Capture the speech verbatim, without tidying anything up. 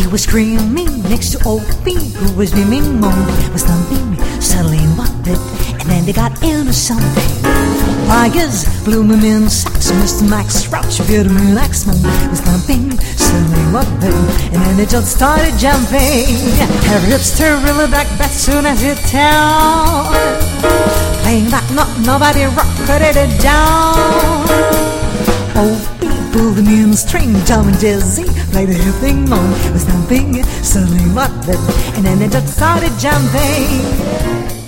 was screaming next to Opie, who was beaming moan, was thumping, settling what bit, and then they got into something. Tigers blew me in sacks, Mister Max Crouch, Vitamin X moan, was thumping, settling what bit, and then they just started jumping. Harriet's terrible back back soon as it town, playing that not nobody rocketed it down. Opie pulled the mean string, Tom and Jesse played a hip thing moan, was thumping, suddenly what bit, and then they just started jumping.